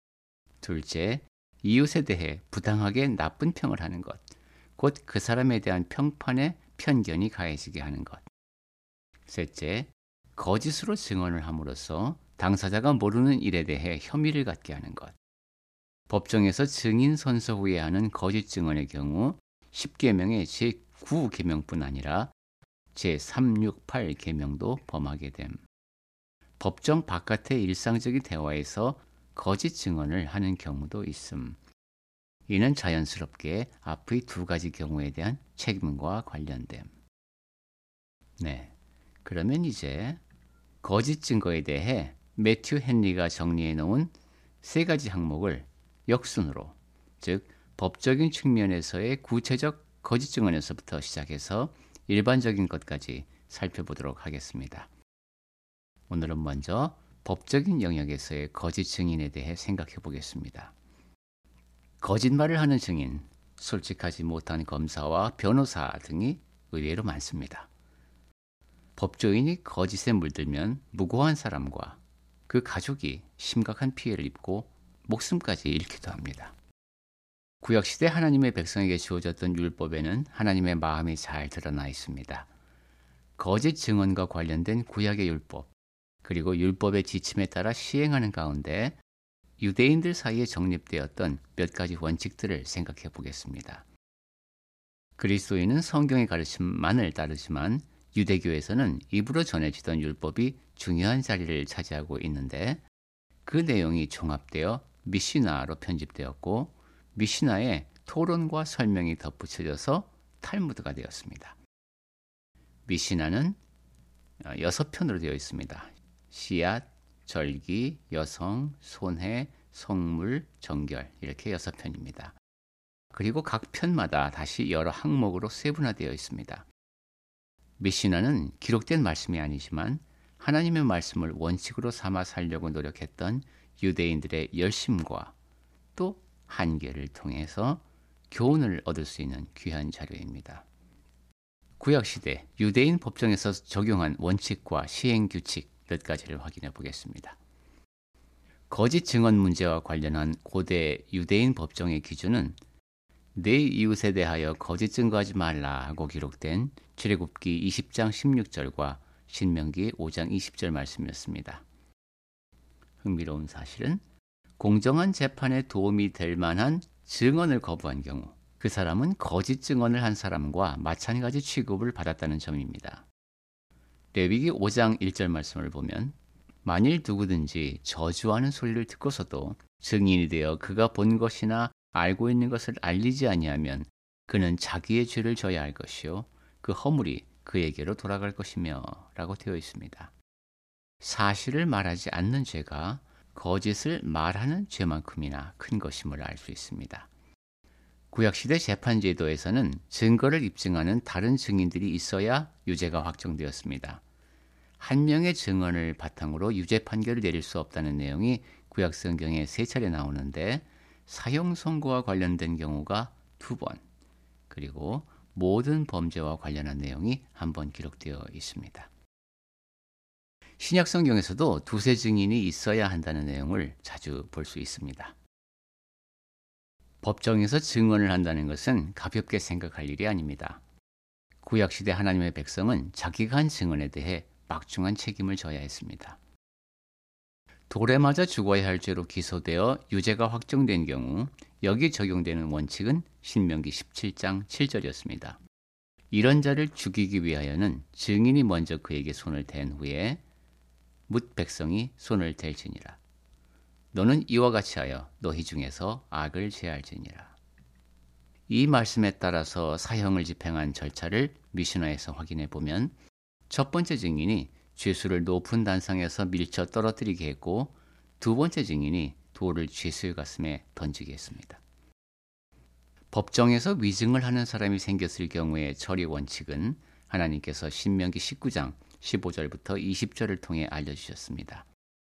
둘째, 이웃에 대해 부당하게 나쁜 평을 하는 것, 곧 그 사람에 대한 평판에 편견이 가해지게 하는 것. 셋째, 거짓으로 증언을 함으로써 당사자가 모르는 일에 대해 혐의를 갖게 하는 것. 법정에서 증인 선서 후에 하는 거짓 증언의 경우 십계명의 제구 계명뿐 아니라 제삼백육십팔 계명도 범하게 됨. 법정 바깥의 일상적인 대화에서 거짓 증언을 하는 경우도 있음. 이는 자연스럽게 앞의 두 가지 경우에 대한 책임과 관련됨. 네, 그러면 이제 거짓 증거에 대해 매튜 헨리가 정리해 놓은 세 가지 항목을 역순으로, 즉 법적인 측면에서의 구체적 거짓 증언에서부터 시작해서 일반적인 것까지 살펴보도록 하겠습니다. 오늘은 먼저 법적인 영역에서의 거짓 증인에 대해 생각해 보겠습니다. 거짓말을 하는 증인, 솔직하지 못한 검사와 변호사 등이 의외로 많습니다. 법조인이 거짓에 물들면 무고한 사람과 그 가족이 심각한 피해를 입고 목숨까지 잃기도 합니다. 구약시대 하나님의 백성에게 주어졌던 율법에는 하나님의 마음이 잘 드러나 있습니다. 거짓 증언과 관련된 구약의 율법, 그리고 율법의 지침에 따라 시행하는 가운데 유대인들 사이에 정립되었던 몇 가지 원칙들을 생각해 보겠습니다. 그리스도인은 성경의 가르침만을 따르지만 유대교에서는 입으로 전해지던 율법이 중요한 자리를 차지하고 있는데, 그 내용이 종합되어 미시나로 편집되었고 미시나에 토론과 설명이 덧붙여져서 탈무드가 되었습니다. 미시나는 여섯 편으로 되어 있습니다. 씨앗, 절기, 여성, 손해, 성물, 정결, 이렇게 여섯 편입니다. 그리고 각 편마다 다시 여러 항목으로 세분화되어 있습니다. 미시나는 기록된 말씀이 아니지만 하나님의 말씀을 원칙으로 삼아 살려고 노력했던 유대인들의 열심과 또 한계를 통해서 교훈을 얻을 수 있는 귀한 자료입니다. 구약시대 유대인 법정에서 적용한 원칙과 시행규칙 몇 가지를 확인해 보겠습니다. 거짓 증언 문제와 관련한 고대 유대인 법정의 기준은 내 이웃에 대하여 거짓 증거하지 말라고 기록된 출애굽기 이십 장 십육 절과 신명기 오 장 이십 절 말씀이었습니다. 흥미로운 사실은 공정한 재판에 도움이 될 만한 증언을 거부한 경우 그 사람은 거짓 증언을 한 사람과 마찬가지 취급을 받았다는 점입니다. 레위기 오 장 일 절 말씀을 보면 만일 누구든지 저주하는 소리를 듣고서도 증인이 되어 그가 본 것이나 알고 있는 것을 알리지 아니하면 그는 자기의 죄를 져야 할 것이요 그 허물이 그에게로 돌아갈 것이며 라고 되어 있습니다. 사실을 말하지 않는 죄가 거짓을 말하는 죄만큼이나 큰 것임을 알 수 있습니다. 구약시대 재판제도에서는 증거를 입증하는 다른 증인들이 있어야 유죄가 확정되었습니다. 한 명의 증언을 바탕으로 유죄 판결을 내릴 수 없다는 내용이 구약 성경에 세 차례 나오는데 사형 선고와 관련된 경우가 두 번, 그리고 모든 범죄와 관련한 내용이 한 번 기록되어 있습니다. 신약 성경에서도 두세 증인이 있어야 한다는 내용을 자주 볼 수 있습니다. 법정에서 증언을 한다는 것은 가볍게 생각할 일이 아닙니다. 구약시대 하나님의 백성은 자기가 한 증언에 대해 막중한 책임을 져야 했습니다. 돌에 맞아 죽어야 할 죄로 기소되어 유죄가 확정된 경우 여기 적용되는 원칙은 신명기 십칠 장 칠 절이었습니다. 이런 자를 죽이기 위하여는 증인이 먼저 그에게 손을 댄 후에 뭇 백성이 손을 댈지니라. 너는 이와 같이 하여 너희 중에서 악을 제할지니라. 이 말씀에 따라서 사형을 집행한 절차를 미시나에서 확인해 보면 첫 번째 증인이 죄수를 높은 단상에서 밀쳐 떨어뜨리게 했고 두 번째 증인이 돌을 죄수의 가슴에 던지게 했습니다. 법정에서 위증을 하는 사람이 생겼을 경우의 처리 원칙은 하나님께서 신명기 십구 장 십오 절부터 이십 절을 통해 알려주셨습니다.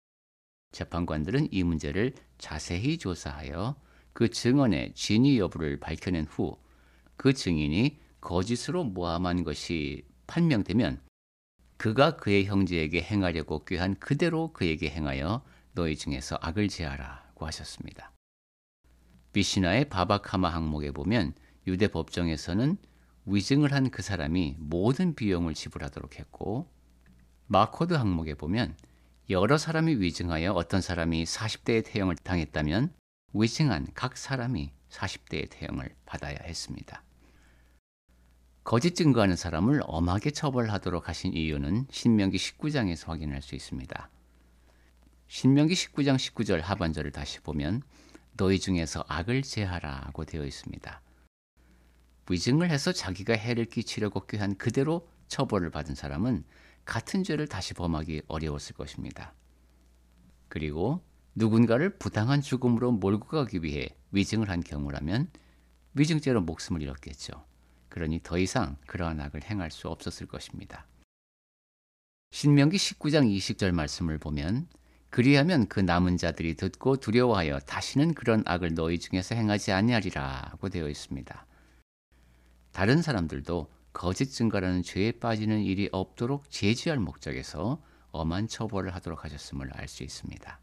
재판관들은 이 문제를 자세히 조사하여 그 증언의 진위 여부를 밝혀낸 후 그 증인이 거짓으로 모함한 것이 판명되면 그가 그의 형제에게 행하려고 꾀한 그대로 그에게 행하여 너희 중에서 악을 제하라고 하셨습니다. 미시나의 바바카마 항목에 보면 유대 법정에서는 위증을 한 그 사람이 모든 비용을 지불하도록 했고 마코드 항목에 보면 여러 사람이 위증하여 어떤 사람이 사십 대의 태형을 당했다면 위증한 각 사람이 사십 대의 태형을 받아야 했습니다. 거짓 증거하는 사람을 엄하게 처벌하도록 하신 이유는 신명기 십구 장에서 확인할 수 있습니다. 신명기 십구 장 십구 절 하반절을 다시 보면 너희 중에서 악을 제하라고 되어 있습니다. 위증을 해서 자기가 해를 끼치려고 꾀한 그대로 처벌을 받은 사람은 같은 죄를 다시 범하기 어려웠을 것입니다. 그리고 누군가를 부당한 죽음으로 몰고 가기 위해 위증을 한 경우라면 위증죄로 목숨을 잃었겠죠. 그러니 더 이상 그러한 악을 행할 수 없었을 것입니다. 신명기 십구 장 이십 절 말씀을 보면 그리하면 그 남은 자들이 듣고 두려워하여 다시는 그런 악을 너희 중에서 행하지 아니하리라고 되어 있습니다. 다른 사람들도 거짓 증거라는 죄에 빠지는 일이 없도록 제지할 목적에서 엄한 처벌을 하도록 하셨음을 알 수 있습니다.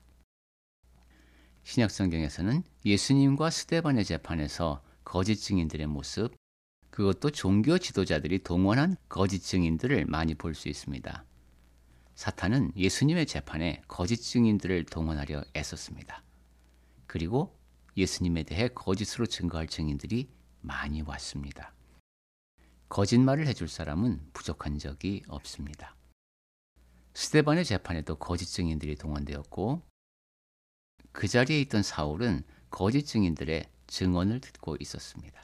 신약 성경에서는 예수님과 스데반의 재판에서 거짓 증인들의 모습, 그것도 종교 지도자들이 동원한 거짓 증인들을 많이 볼 수 있습니다. 사탄은 예수님의 재판에 거짓 증인들을 동원하려 애썼습니다. 그리고 예수님에 대해 거짓으로 증거할 증인들이 많이 왔습니다. 거짓말을 해줄 사람은 부족한 적이 없습니다. 스데반의 재판에도 거짓 증인들이 동원되었고 그 자리에 있던 사울은 거짓 증인들의 증언을 듣고 있었습니다.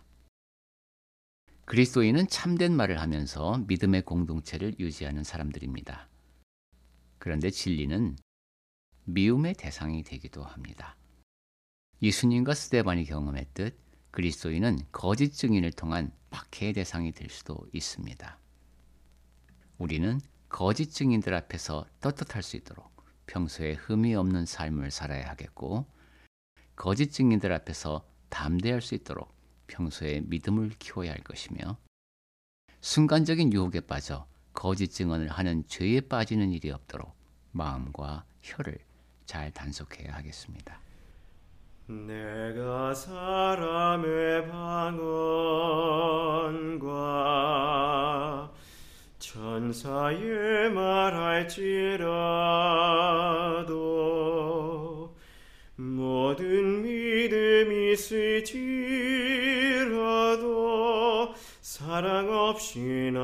그리스도인은 참된 말을 하면서 믿음의 공동체를 유지하는 사람들입니다. 그런데 진리는 미움의 대상이 되기도 합니다. 예수님과 스데반이 경험했듯 그리스도인은 거짓 증인을 통한 박해의 대상이 될 수도 있습니다. 우리는 거짓 증인들 앞에서 떳떳할 수 있도록 평소에 흠이 없는 삶을 살아야 하겠고, 거짓 증인들 앞에서 담대할 수 있도록 평소에 믿음을 키워야 할 것이며, 순간적인 유혹에 빠져 거짓 증언을 하는 죄에 빠지는 일이 없도록 마음과 혀를 잘 단속해야 하겠습니다. 내가 사람의 방언과 천사의 말할지라도 모든 믿음이 있을지라도 사랑 없인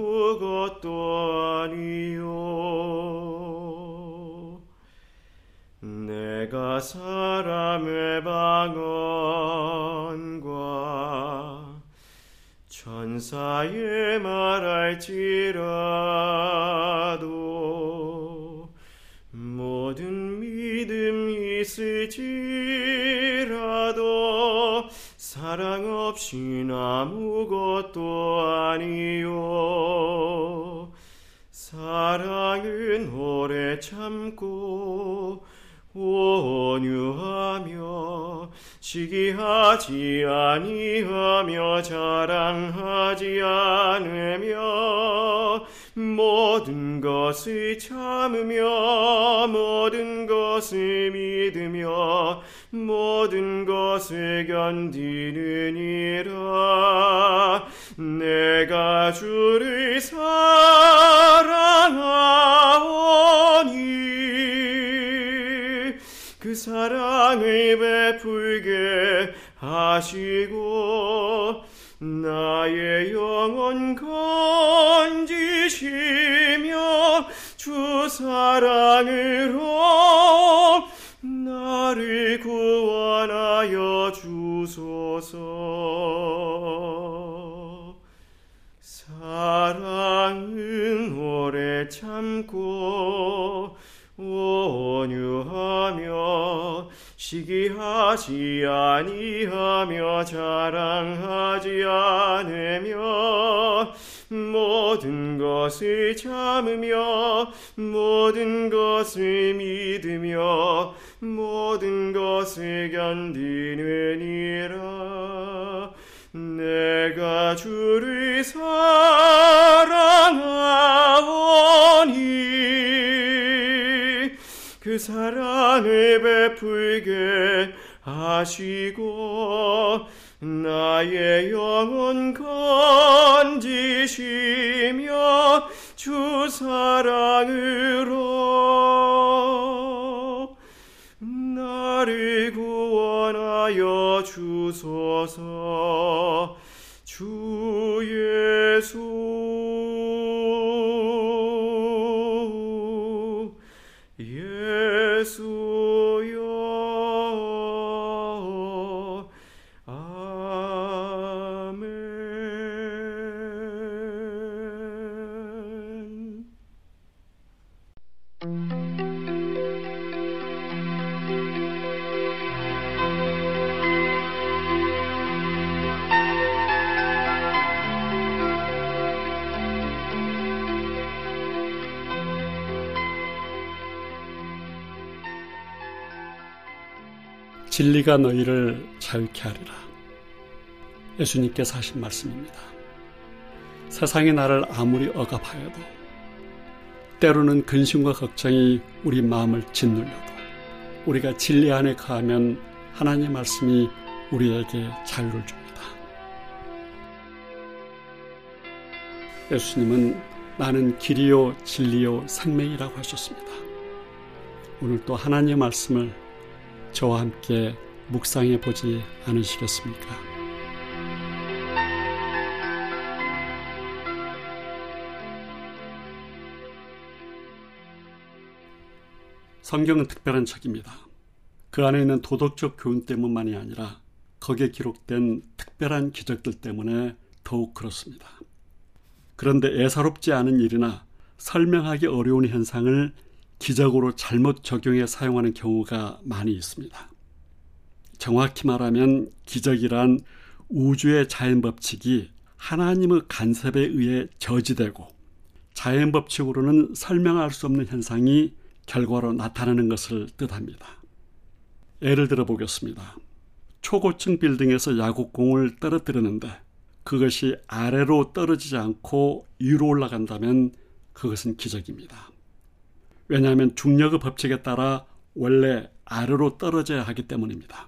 아무것도 아니요. 내가 사람의 방언과 천사의 말할지라도 모든 믿음이 있을지라도 사랑 없인 아무것도 아니요. 사랑은 오래 참고 온유하며 시기하지 아니하며 자랑하지 않으며 모든 것을 참으며 모든 것을 믿으며 모든 것을 견디느니라. 내가 주를 사랑하오니 그 사랑을 베풀게 하시고 나의 영혼 건지시며 주 사랑으로 나를 구원하여 주소서. 사랑은 오래 참고 온유하며 시기하지 아니하며 자랑하지 않으며 모든 것을 참으며 모든 것을 믿으며 모든 것을 견디느니라. 내가 주를 사랑하오니 그 사랑을 베풀게 하시고 나의 영혼 건지시며 주 사랑으로 나를 구원하여 주소서. 주 예수 예수여 아멘. 진리가 너희를 자유케 하리라. 예수님께서 하신 말씀입니다. 세상이 나를 아무리 억압하여도, 때로는 근심과 걱정이 우리 마음을 짓눌려도 우리가 진리 안에 거하면 하나님의 말씀이 우리에게 자유를 줍니다. 예수님은 나는 길이요 진리요 생명이라고 하셨습니다. 오늘 또 하나님의 말씀을 저와 함께 묵상해 보지 않으시겠습니까? 성경은 특별한 책입니다. 그 안에 있는 도덕적 교훈 때문만이 아니라 거기에 기록된 특별한 기적들 때문에 더욱 그렇습니다. 그런데 애사롭지 않은 일이나 설명하기 어려운 현상을 기적으로 잘못 적용해 사용하는 경우가 많이 있습니다. 정확히 말하면 기적이란 우주의 자연법칙이 하나님의 간섭에 의해 저지되고 자연법칙으로는 설명할 수 없는 현상이 결과로 나타나는 것을 뜻합니다. 예를 들어 보겠습니다. 초고층 빌딩에서 야구공을 떨어뜨리는데 그것이 아래로 떨어지지 않고 위로 올라간다면 그것은 기적입니다. 왜냐하면 중력의 법칙에 따라 원래 아래로 떨어져야 하기 때문입니다.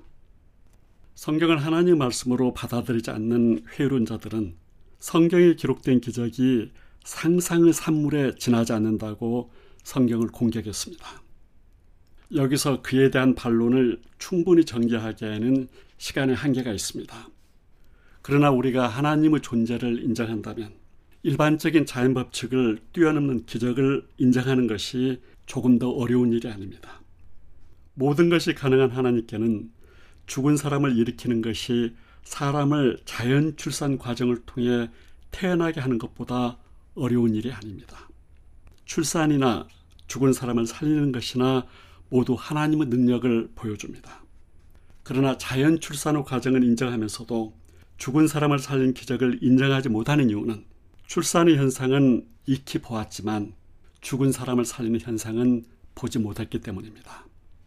성경을 하나님의 말씀으로 받아들이지 않는 회의론자들은 성경에 기록된 기적이 상상의 산물에 지나지 않는다고 성경을 공격했습니다. 여기서 그에 대한 반론을 충분히 전개하기에는 시간의 한계가 있습니다. 그러나 우리가 하나님의 존재를 인정한다면 일반적인 자연 법칙을 뛰어넘는 기적을 인정하는 것이 조금 더 어려운 일이 아닙니다. 모든 것이 가능한 하나님께는 죽은 사람을 일으키는 것이 사람을 자연 출산 과정을 통해 태어나게 하는 것보다 어려운 일이 아닙니다. 출산이나 죽은 사람을 살리는 것이나 모두 하나님의 능력을 보여줍니다. 그러나 자연 출산의 과정을 인정하면서도 죽은 사람을 살린 기적을 인정하지 못하는 이유는 출산의 현상은 익히 보았지만 죽은 사람을 살리는 현상은 보지 못했기 때문입니다.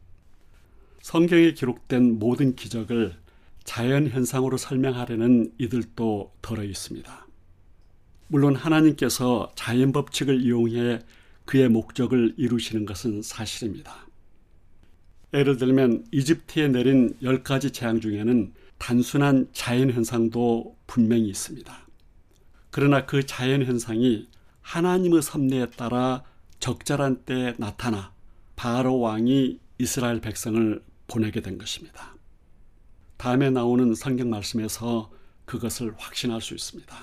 성경에 기록된 모든 기적을 자연 현상으로 설명하려는 이들도 덜어 있습니다. 물론 하나님께서 자연 법칙을 이용해 그의 목적을 이루시는 것은 사실입니다. 예를 들면 이집트에 내린 열 가지 재앙 중에는 단순한 자연 현상도 분명히 있습니다. 그러나 그 자연 현상이 하나님의 섭리에 따라 적절한 때에 나타나 바로 왕이 이스라엘 백성을 보내게 된 것입니다. 다음에 나오는 성경 말씀에서 그것을 확신할 수 있습니다.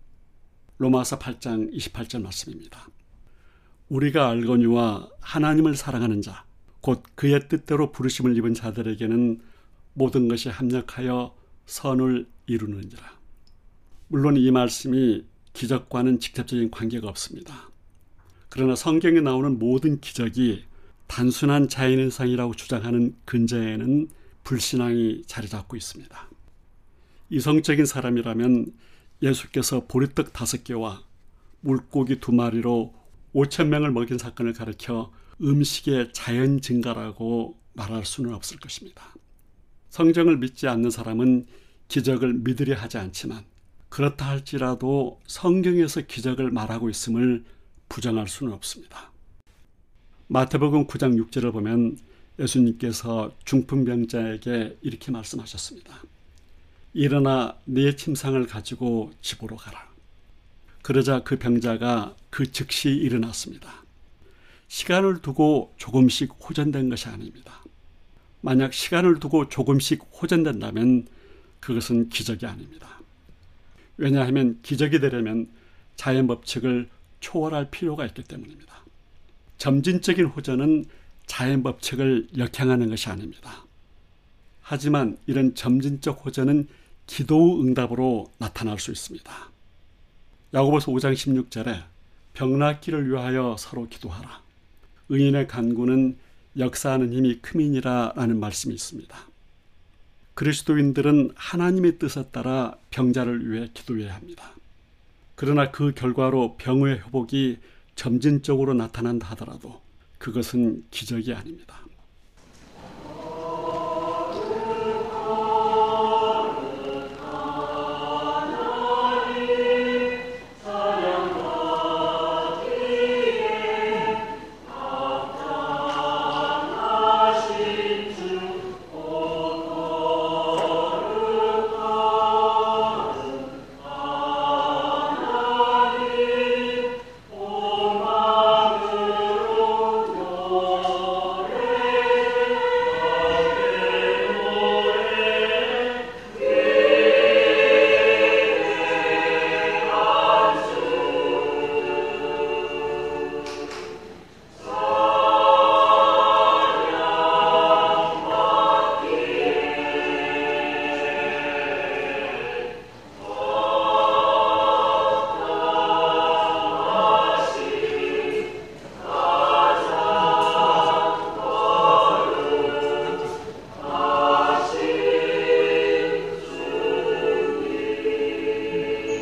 로마서 팔 장 이십팔 절 말씀입니다. 우리가 알거니와 하나님을 사랑하는 자, 곧 그의 뜻대로 부르심을 입은 자들에게는 모든 것이 합력하여 선을 이루는지라. 물론 이 말씀이 기적과는 직접적인 관계가 없습니다. 그러나 성경에 나오는 모든 기적이 단순한 자연현상이라고 주장하는 근저에는 불신앙이 자리 잡고 있습니다. 이성적인 사람이라면 예수께서 보리떡 다섯 개와 물고기 두 마리로 오천 명을 먹인 사건을 가리켜 음식의 자연 증가라고 말할 수는 없을 것입니다. 성경을 믿지 않는 사람은 기적을 믿으려 하지 않지만 그렇다 할지라도 성경에서 기적을 말하고 있음을 부정할 수는 없습니다. 마태복음 구 장 육 절을 보면 예수님께서 중풍병자에게 이렇게 말씀하셨습니다. 일어나 네 침상을 가지고 집으로 가라. 그러자 그 병자가 그 즉시 일어났습니다. 시간을 두고 조금씩 호전된 것이 아닙니다. 만약 시간을 두고 조금씩 호전된다면 그것은 기적이 아닙니다. 왜냐하면 기적이 되려면 자연 법칙을 초월할 필요가 있기 때문입니다. 점진적인 호전은 자연 법칙을 역행하는 것이 아닙니다. 하지만 이런 점진적 호전은 기도의 응답으로 나타날 수 있습니다. 야고보서 오 장 십육 절에 병낫기를 위하여 서로 기도하라. 의인의 간구는 역사하는 힘이 크민이라 라는 말씀이 있습니다. 그리스도인들은 하나님의 뜻에 따라 병자를 위해 기도해야 합니다. 그러나 그 결과로 병의 회복이 점진적으로 나타난다 하더라도 그것은 기적이 아닙니다.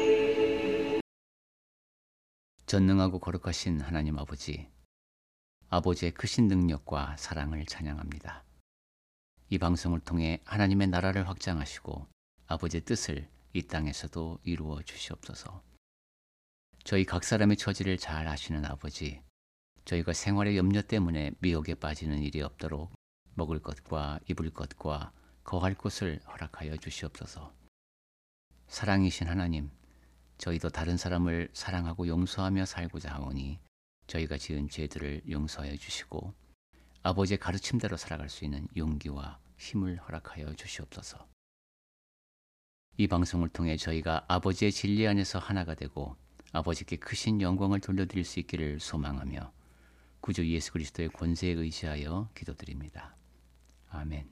전능하고 거룩하신 하나님 아버지, 아버지의 크신 능력과 사랑을 찬양합니다. 이 방송을 통해 하나님의 나라를 확장하시고 아버지의 뜻을 이 땅에서도 이루어 주시옵소서. 저희 각 사람의 처지를 잘 아시는 아버지, 저희가 생활의 염려 때문에 미혹에 빠지는 일이 없도록 먹을 것과 입을 것과 거할 곳을 허락하여 주시옵소서. 사랑이신 하나님, 저희도 다른 사람을 사랑하고 용서하며 살고자 하오니 저희가 지은 죄들을 용서해 주시고 아버지의 가르침대로 살아갈 수 있는 용기와 힘을 허락하여 주시옵소서. 이 방송을 통해 저희가 아버지의 진리 안에서 하나가 되고 아버지께 크신 영광을 돌려드릴 수 있기를 소망하며 구주 예수 그리스도의 권세에 의지하여 기도드립니다. 아멘.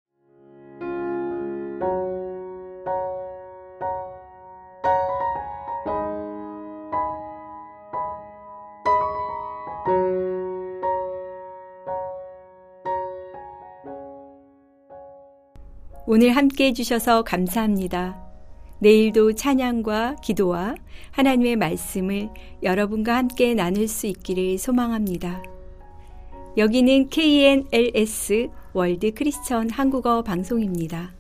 오늘 함께 해주셔서 감사합니다. 내일도 찬양과 기도와 하나님의 말씀을 여러분과 함께 나눌 수 있기를 소망합니다. 여기는 케이엔엘에스 월드 크리스천 한국어 방송입니다.